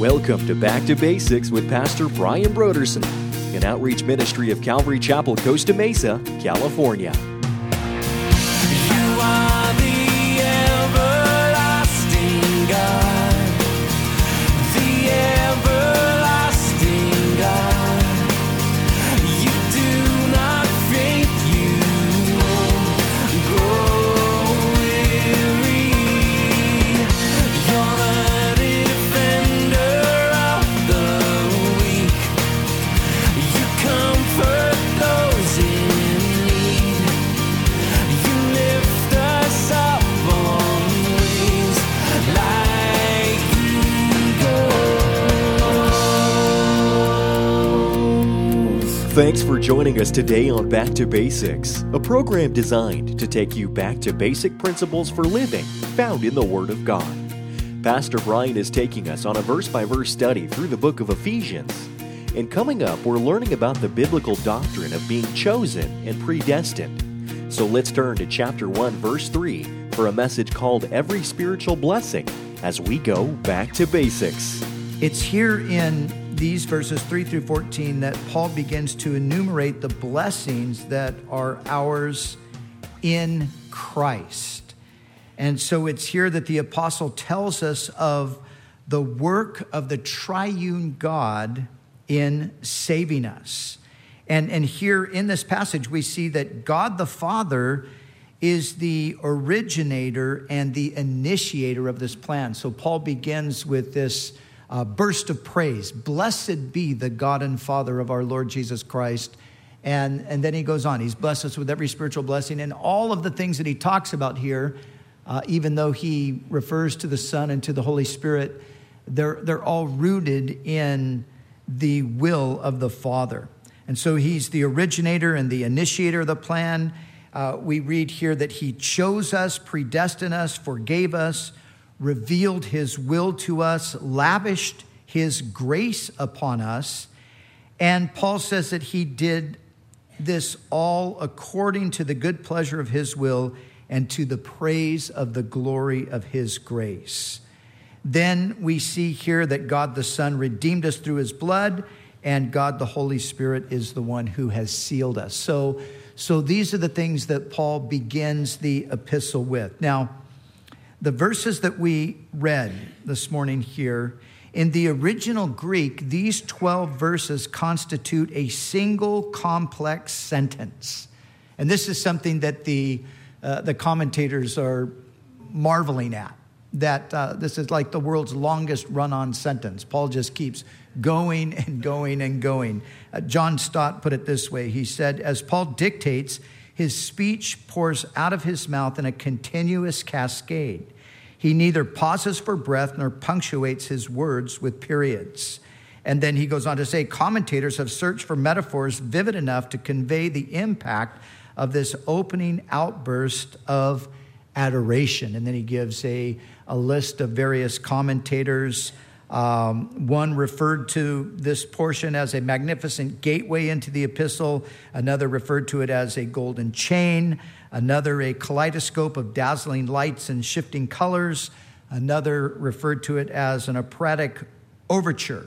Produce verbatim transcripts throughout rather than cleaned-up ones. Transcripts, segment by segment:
Welcome to Back to Basics with Pastor Brian Broderson, an outreach ministry of Calvary Chapel, Costa Mesa, California. You are the everlasting God, the everlasting God. You do not faint, you won't grow weary. You're the defender of the weak. You comfort those in need. You lift us up on wings like eagles. Thanks for joining us today on Back to Basics, a program designed to take you back to basic principles for living found in the Word of God. Pastor Brian is taking us on a verse-by-verse study through the book of Ephesians. And coming up, we're learning about the biblical doctrine of being chosen and predestined. So let's turn to chapter one, verse three for a message called Every Spiritual Blessing as we go back to basics. It's here in these verses three through fourteen that Paul begins to enumerate the blessings that are ours in Christ. And so it's here that the apostle tells us of the work of the triune God in saving us. And, and here in this passage, we see that God the Father is the originator and the initiator of this plan. So Paul begins with this uh, burst of praise. Blessed be the God and Father of our Lord Jesus Christ. And, and then he goes on. He's blessed us with every spiritual blessing. And all of the things that he talks about here, uh, even though he refers to the Son and to the Holy Spirit, they're, they're all rooted in the will of the Father. And so he's the originator and the initiator of the plan. Uh, we read here that he chose us, predestined us, forgave us, revealed his will to us, lavished his grace upon us. And Paul says that he did this all according to the good pleasure of his will and to the praise of the glory of his grace. Then we see here that God the Son redeemed us through his blood, and God the Holy Spirit is the one who has sealed us. So, so these are the things that Paul begins the epistle with. Now, the verses that we read this morning here, in the original Greek, these twelve verses constitute a single complex sentence. And this is something that the, uh, the commentators are marveling at. That uh, this is like the world's longest run-on sentence. Paul just keeps going and going and going. Uh, John Stott put it this way. He said, as Paul dictates, his speech pours out of his mouth in a continuous cascade. He neither pauses for breath nor punctuates his words with periods. And then he goes on to say, commentators have searched for metaphors vivid enough to convey the impact of this opening outburst of adoration. And then he gives a, a list of various commentators. Um, one referred to this portion as a magnificent gateway into the epistle. Another referred to it as a golden chain. Another, a kaleidoscope of dazzling lights and shifting colors. Another referred to it as an operatic overture.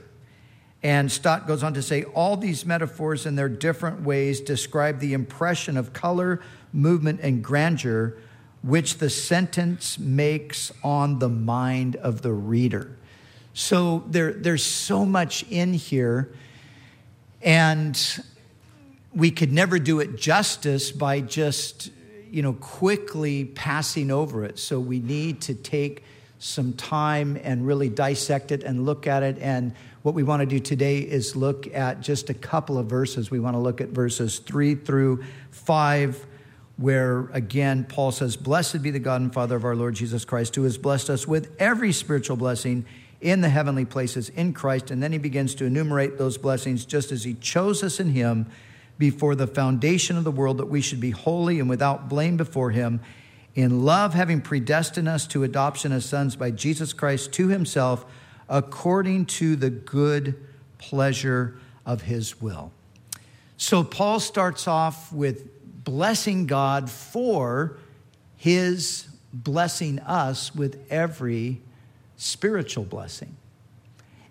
And Stott goes on to say, all these metaphors in their different ways describe the impression of color, movement, and grandeur which the sentence makes on the mind of the reader. So there, there's so much in here, and we could never do it justice by just, you know, quickly passing over it. So we need to take some time and really dissect it and look at it. And what we want to do today is look at just a couple of verses. We want to look at verses three through five, where, again, Paul says, blessed be the God and Father of our Lord Jesus Christ, who has blessed us with every spiritual blessing in the heavenly places in Christ. And then he begins to enumerate those blessings just as he chose us in him before the foundation of the world, that we should be holy and without blame before him. In love, having predestined us to adoption as sons by Jesus Christ to himself, according to the good pleasure of his will. So Paul starts off with blessing God for his blessing us with every spiritual blessing.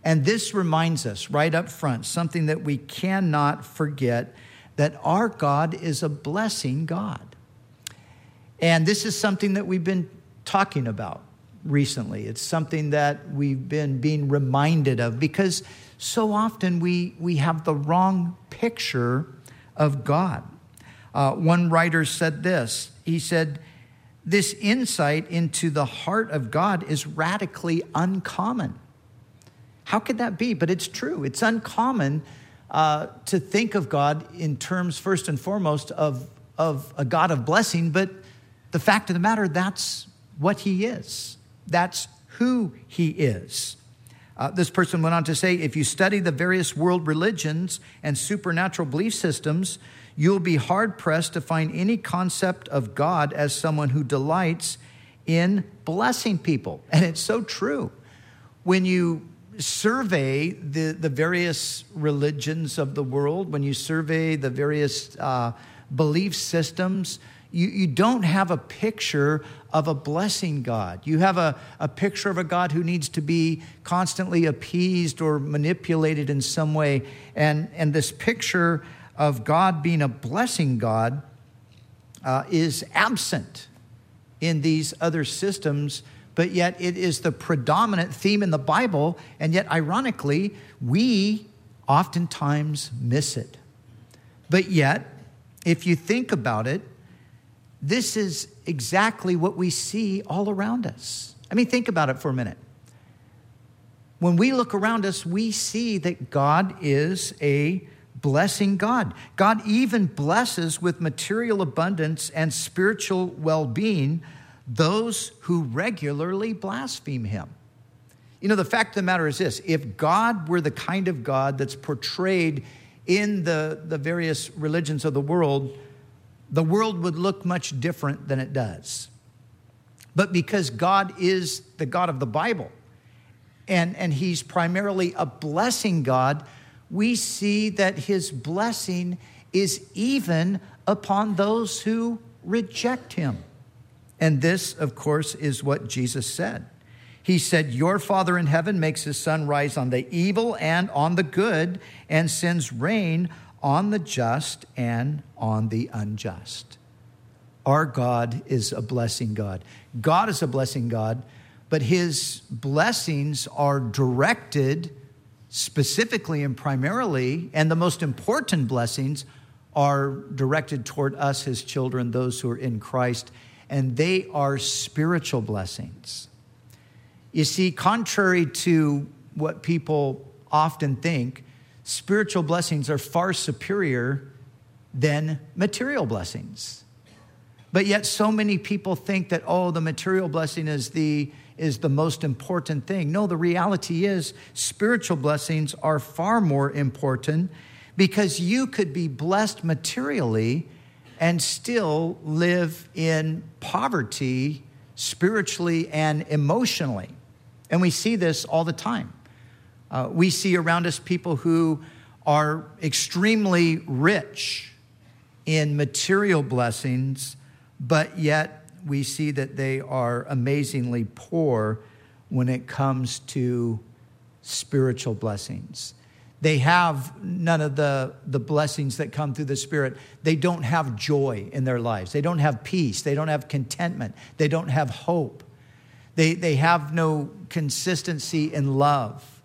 And this reminds us right up front, something that we cannot forget, that our God is a blessing God. And this is something that we've been talking about recently. It's something that we've been being reminded of, because so often we, we have the wrong picture of God. Uh, one writer said this. He said, this insight into the heart of God is radically uncommon. How could that be? But it's true. It's uncommon uh, to think of God in terms, first and foremost, of, of a God of blessing. But the fact of the matter, that's what he is. That's who he is. Uh, this person went on to say, if you study the various world religions and supernatural belief systems, you'll be hard-pressed to find any concept of God as someone who delights in blessing people. And it's so true. When you survey the, the various religions of the world, when you survey the various uh, belief systems, you, you don't have a picture of a blessing God. You have a, a picture of a God who needs to be constantly appeased or manipulated in some way. And, and this picture of God being a blessing God uh, is absent in these other systems, but yet it is the predominant theme in the Bible, and yet ironically, we oftentimes miss it. But yet, if you think about it, this is exactly what we see all around us. I mean, think about it for a minute. When we look around us, we see that God is a blessing God. God even blesses with material abundance and spiritual well-being those who regularly blaspheme him. You know, the fact of the matter is this: if God were the kind of God that's portrayed in the, the various religions of the world, the world would look much different than it does. But because God is the God of the Bible, and, and he's primarily a blessing God, we see that his blessing is even upon those who reject him. And this, of course, is what Jesus said. He said, your Father in heaven makes his sun rise on the evil and on the good, and sends rain on the just and on the unjust. Our God is a blessing God. God is a blessing God, but his blessings are directed specifically and primarily, and the most important blessings are directed toward us, his children, those who are in Christ, and they are spiritual blessings. You see, contrary to what people often think, spiritual blessings are far superior than material blessings. But yet so many people think that, oh, the material blessing is the is the most important thing. No, the reality is spiritual blessings are far more important, because you could be blessed materially and still live in poverty spiritually and emotionally. And we see this all the time. Uh, we see around us people who are extremely rich in material blessings, but yet we see that they are amazingly poor when it comes to spiritual blessings. They have none of the, the blessings that come through the Spirit. They don't have joy in their lives. They don't have peace. They don't have contentment. They don't have hope. They, they have no consistency in love.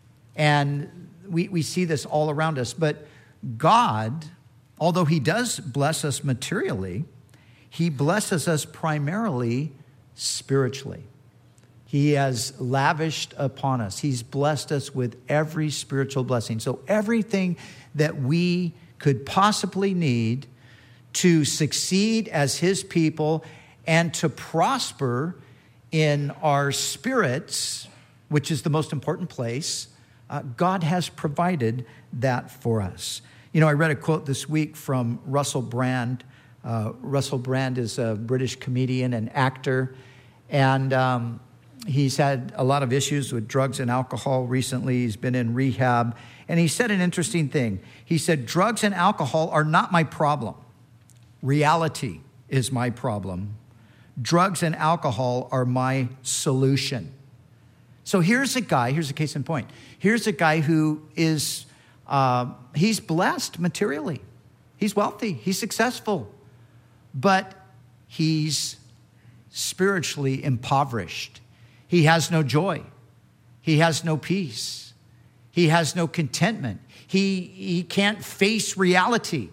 And we, we see this all around us. But God, although he does bless us materially, he blesses us primarily spiritually. He has lavished upon us. He's blessed us with every spiritual blessing. So everything that we could possibly need to succeed as his people and to prosper in our spirits, which is the most important place, uh, God has provided that for us. You know, I read a quote this week from Russell Brand. Uh, Russell Brand is a British comedian and actor, and um, he's had a lot of issues with drugs and alcohol recently. He's been in rehab, and he said an interesting thing. He said, drugs and alcohol are not my problem. Reality is my problem. Drugs and alcohol are my solution. So here's a guy, here's a case in point. Here's a guy who is, uh, he's blessed materially. He's wealthy, he's successful, but he's spiritually impoverished. He has no joy. He has no peace. He has no contentment. He, he can't face reality.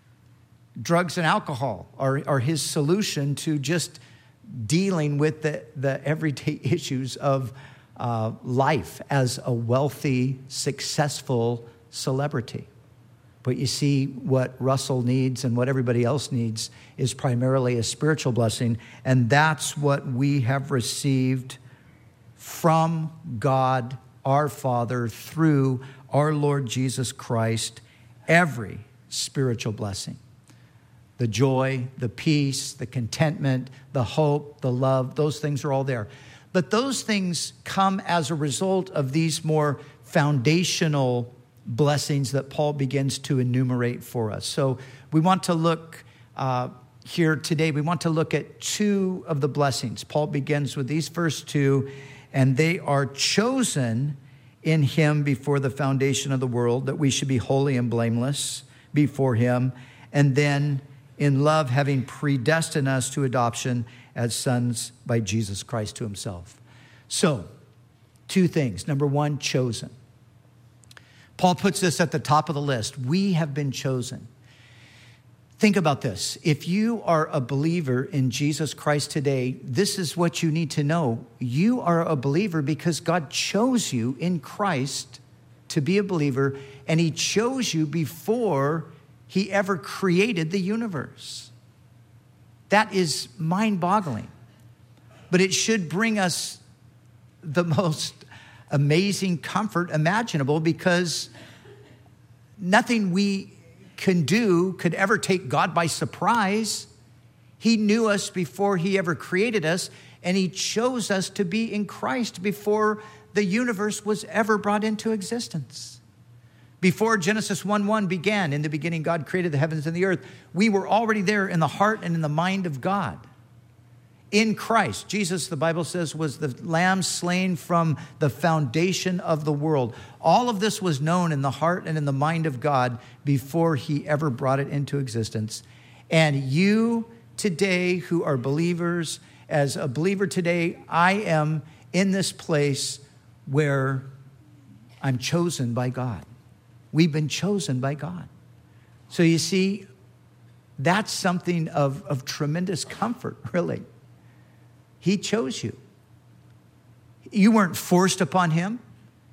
Drugs and alcohol are, are his solution to just dealing with the, the everyday issues of uh, life as a wealthy, successful celebrity. But you see, what Russell needs and what everybody else needs is primarily a spiritual blessing, and that's what we have received from God, our Father, through our Lord Jesus Christ, every spiritual blessing. The joy, the peace, the contentment, the hope, the love, those things are all there. But those things come as a result of these more foundational blessings that Paul begins to enumerate for us. So we want to look uh, here today, we want to look at two of the blessings. Paul begins with these first two, and they are chosen in him before the foundation of the world, that we should be holy and blameless before him, and then in love, having predestined us to adoption as sons by Jesus Christ to himself. So, two things. Number one, chosen. Paul puts this at the top of the list. We have been chosen. Think about this. If you are a believer in Jesus Christ today, this is what you need to know. You are a believer because God chose you in Christ to be a believer, and he chose you before he ever created the universe. That is mind-boggling. But it should bring us the most amazing comfort imaginable, because nothing we can do could ever take God by surprise. He knew us before he ever created us, and he chose us to be in Christ before the universe was ever brought into existence. Before Genesis one one began, in the beginning God created the heavens and the earth, we were already there in the heart and in the mind of God. In Christ, Jesus, the Bible says, was the lamb slain from the foundation of the world. All of this was known in the heart and in the mind of God before he ever brought it into existence. And you today who are believers, as a believer today, I am in this place where I'm chosen by God. We've been chosen by God. So you see, that's something of, of tremendous comfort, really. He chose you. You weren't forced upon him.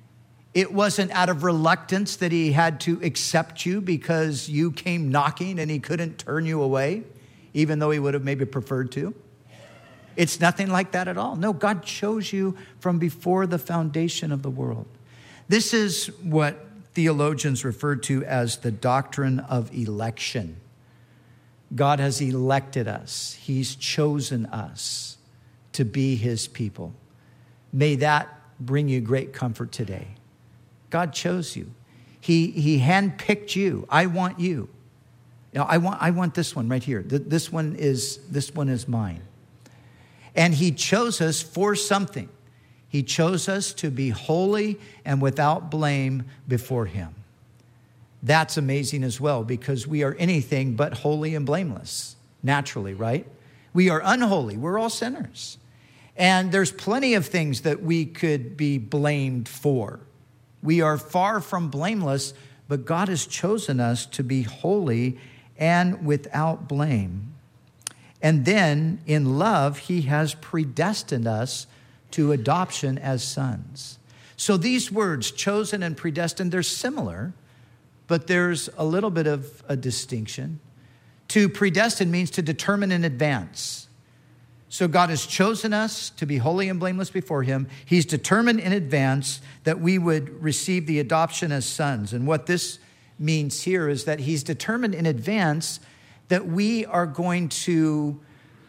It wasn't out of reluctance that he had to accept you because you came knocking and he couldn't turn you away, even though he would have maybe preferred to. It's nothing like that at all. No, God chose you from before the foundation of the world. This is what theologians refer to as the doctrine of election. God has elected us. He's chosen us to be his people. May that bring you great comfort today. God chose you. He, he handpicked you. I want you. Now, I want, I want this one right here. This one is, this one is mine. And he chose us for something. He chose us to be holy and without blame before him. That's amazing as well, because we are anything but holy and blameless, naturally, right? We are unholy. We're all sinners. And there's plenty of things that we could be blamed for. We are far from blameless, but God has chosen us to be holy and without blame. And then in love, he has predestined us to adoption as sons. So these words, chosen and predestined, they're similar, but there's a little bit of a distinction. To predestine means to determine in advance. So God has chosen us to be holy and blameless before him. He's determined in advance that we would receive the adoption as sons. And what this means here is that he's determined in advance that we are going to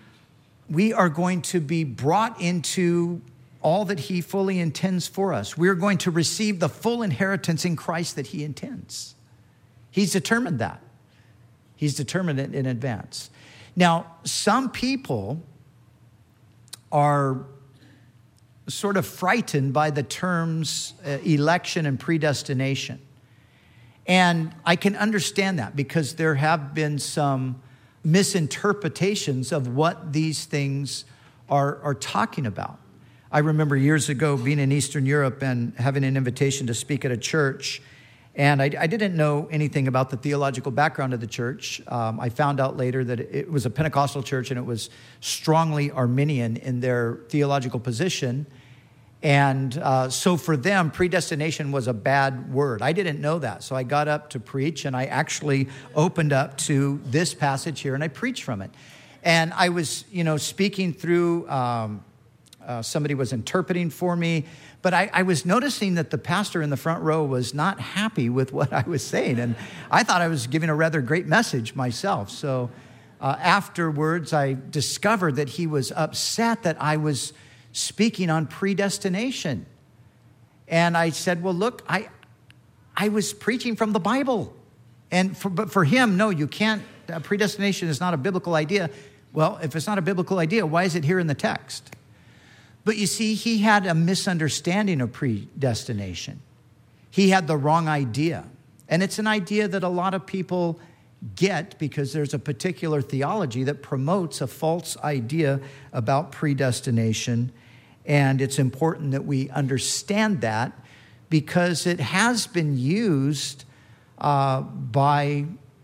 we are going to be brought into all that he fully intends for us. We're going to receive the full inheritance in Christ that he intends. He's determined that. He's determined it in advance. Now, some people are sort of frightened by the terms uh, election and predestination. And I can understand that because there have been some misinterpretations of what these things are, are talking about. I remember years ago being in Eastern Europe and having an invitation to speak at a church. And I, I didn't know anything about the theological background of the church. Um, I found out later that it was a Pentecostal church and it was strongly Arminian in their theological position. And uh, so for them, predestination was a bad word. I didn't know that. So I got up to preach and I actually opened up to this passage here and I preached from it. And I was, you know, speaking through, um, uh, somebody was interpreting for me. But I, I was noticing that the pastor in the front row was not happy with what I was saying. And I thought I was giving a rather great message myself. So uh, afterwards, I discovered that he was upset that I was speaking on predestination. And I said, well, look, I I was preaching from the Bible. And for, but for him, no, you can't. Uh, predestination is not a biblical idea. Well, if it's not a biblical idea, why is it here in the text? But you see, he had a misunderstanding of predestination. He had the wrong idea. And it's an idea that a lot of people get because there's a particular theology that promotes a false idea about predestination. And it's important that we understand that because it has been used uh, by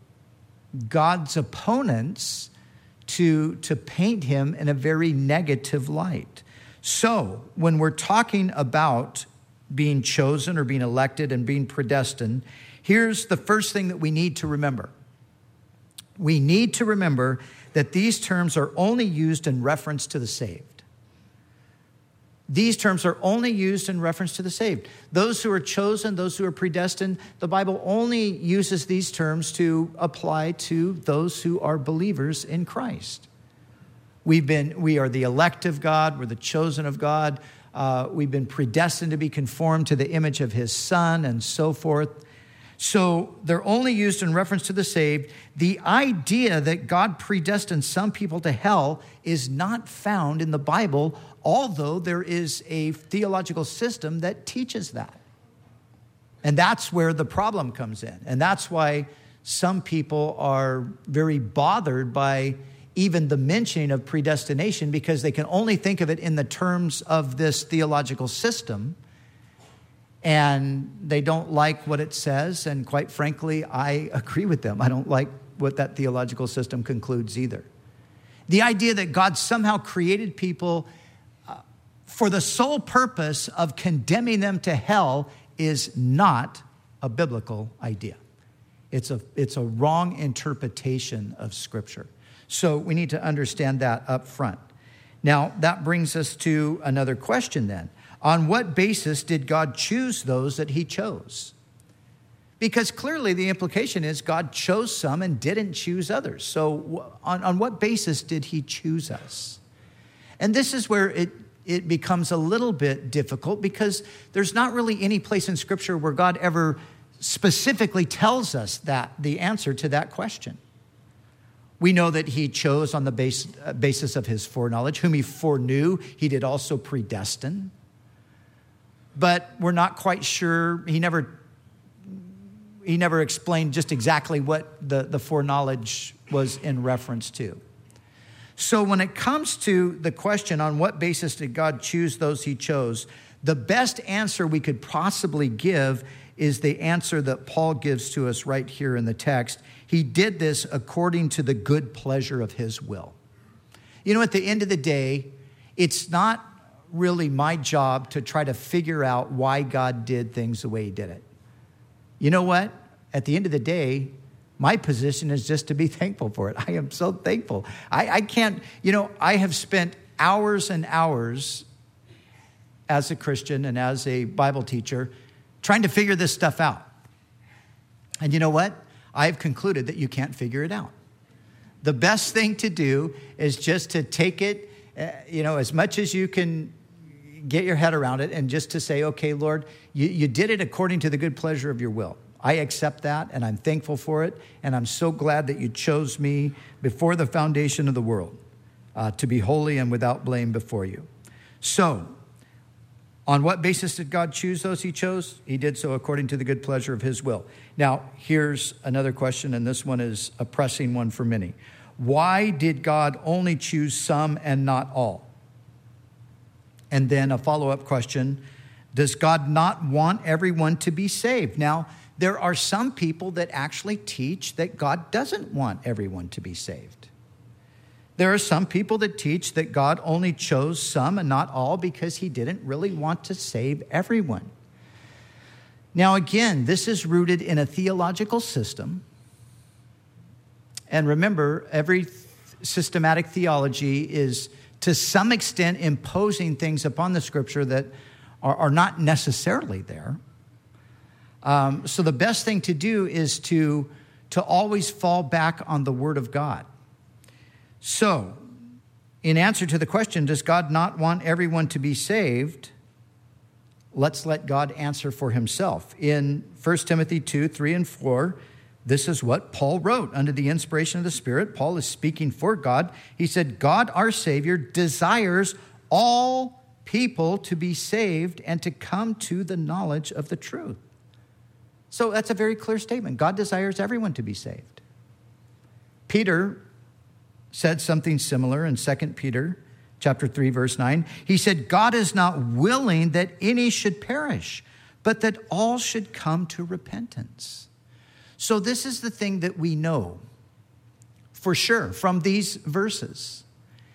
God's opponents to, to paint him in a very negative light. So when we're talking about being chosen or being elected and being predestined, here's the first thing that we need to remember. We need to remember that these terms are only used in reference to the saved. These terms are only used in reference to the saved. Those who are chosen, those who are predestined, the Bible only uses these terms to apply to those who are believers in Christ. We've been, we are the elect of God. We're the chosen of God. Uh, we've been predestined to be conformed to the image of his Son and so forth. So they're only used in reference to the saved. The idea that God predestined some people to hell is not found in the Bible, although there is a theological system that teaches that. And that's where the problem comes in. And that's why some people are very bothered by even the mentioning of predestination, because they can only think of it in the terms of this theological system, and they don't like what it says. And quite frankly, I agree with them. I don't like what that theological system concludes either. The idea that God somehow created people uh, for the sole purpose of condemning them to hell is not a biblical idea. It's a, it's a wrong interpretation of Scripture. So we need to understand that up front. Now, that brings us to another question then. On what basis did God choose those that he chose? Because clearly the implication is God chose some and didn't choose others. So on, on what basis did he choose us? And this is where it, it becomes a little bit difficult, because there's not really any place in Scripture where God ever specifically tells us that the answer to that question. We know that he chose on the base, uh, basis of his foreknowledge. Whom he foreknew, he did also predestine. But we're not quite sure. He never, he never explained just exactly what the, the foreknowledge was in reference to. So when it comes to the question on what basis did God choose those he chose, the best answer we could possibly give is the answer that Paul gives to us right here in the text. He did this according to the good pleasure of his will. You know, at the end of the day, it's not really my job to try to figure out why God did things the way he did it. You know what? At the end of the day, my position is just to be thankful for it. I am so thankful. I, I can't, you know, I have spent hours and hours as a Christian and as a Bible teacher trying to figure this stuff out. And you know what? I've concluded that you can't figure it out. The best thing to do is just to take it, uh, you know, as much as you can get your head around it, and just to say, okay, Lord, you, you did it according to the good pleasure of your will. I accept that, and I'm thankful for it, and I'm so glad that you chose me before the foundation of the world uh, to be holy and without blame before you. So, On what basis did God choose those he chose? He did so according to the good pleasure of his will. Now, here's another question, and this one is a pressing one for many. Why did God only choose some and not all? And then a follow-up question, does God not want everyone to be saved? Now, there are some people that actually teach that God doesn't want everyone to be saved. There are some people that teach that God only chose some and not all because he didn't really want to save everyone. Now, again, this is rooted in a theological system. And remember, every systematic theology is to some extent imposing things upon the scripture that are, are not necessarily there. Um, so the best thing to do is to, to always fall back on the Word of God. So, in answer to the question, does God not want everyone to be saved? Let's let God answer for himself. In First Timothy two, three, and four, this is what Paul wrote. Under the inspiration of the Spirit, Paul is speaking for God. He said, God, our Savior, desires all people to be saved and to come to the knowledge of the truth. So that's a very clear statement. God desires everyone to be saved. Peter said something similar in Second Peter chapter three, verse nine. He said, God is not willing that any should perish, but that all should come to repentance. So this is the thing that we know for sure from these verses,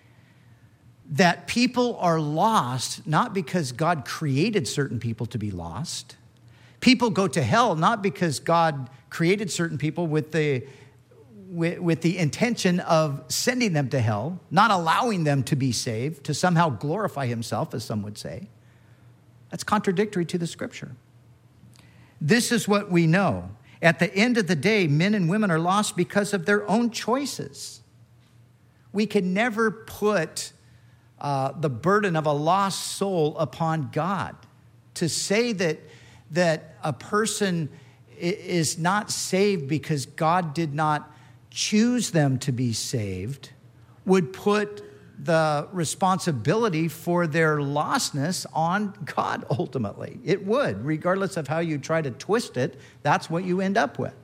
that people are lost not because God created certain people to be lost. People go to hell not because God created certain people with the With, with the intention of sending them to hell, not allowing them to be saved, to somehow glorify himself, as some would say. That's contradictory to the scripture. This is what we know. At the end of the day, men and women are lost because of their own choices. We can never put uh, the burden of a lost soul upon God. To say that, that a person is not saved because God did not choose them to be saved would put the responsibility for their lostness on God ultimately. It would, regardless of how you try to twist it, that's what you end up with.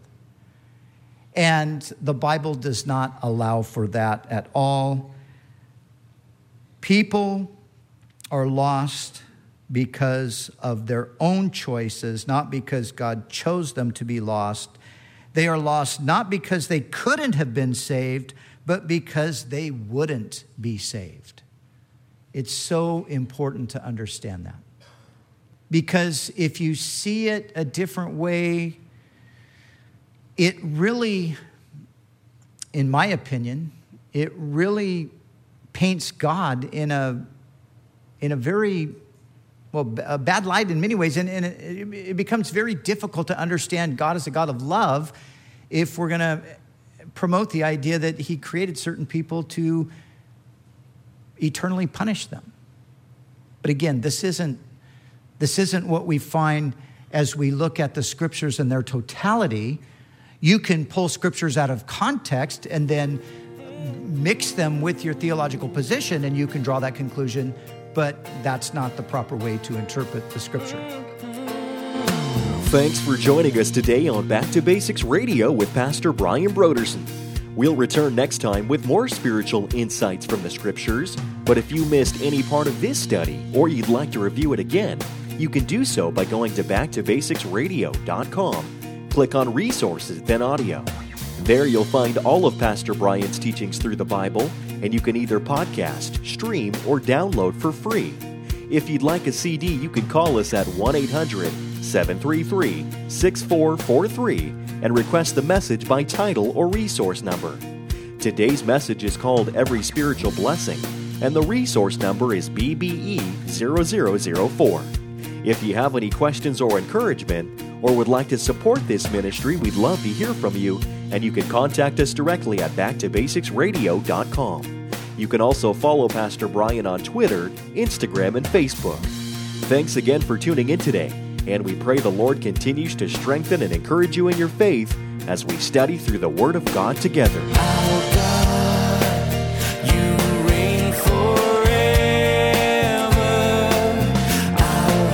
And the Bible does not allow for that at all. People are lost because of their own choices, not because God chose them to be lost. They are lost not because they couldn't have been saved, but because they wouldn't be saved. It's so important to understand that. Because if you see it a different way, it really, in my opinion, it really paints God in a, in a very, well, a bad light in many ways. And, and it, it becomes very difficult to understand God as a God of love if we're going to promote the idea that he created certain people to eternally punish them. But again, this isn't, this isn't what we find as we look at the scriptures in their totality. You can pull scriptures out of context and then mix them with your theological position, and you can draw that conclusion, but that's not the proper way to interpret the scripture. Thanks for joining us today on Back to Basics Radio with Pastor Brian Brodersen. We'll return next time with more spiritual insights from the scriptures, but if you missed any part of this study or you'd like to review it again, you can do so by going to back to basics radio dot com. Click on Resources, then Audio. There you'll find all of Pastor Brian's teachings through the Bible, and you can either podcast, stream, or download for free. If you'd like a C D, you can call us at one eight hundred seven three three six four four three and request the message by title or resource number. Today's message is called Every Spiritual Blessing, and the resource number is B B E zero zero zero four. If you have any questions or encouragement, or would like to support this ministry, we'd love to hear from you, and you can contact us directly at back to basics radio dot com. You can also follow Pastor Brian on Twitter, Instagram, and Facebook. Thanks again for tuning in today, and we pray the Lord continues to strengthen and encourage you in your faith as we study through the Word of God together. Our God, you reign forever. Our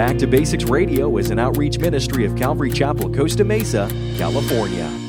Back to Basics Radio is an outreach ministry of Calvary Chapel, Costa Mesa, California.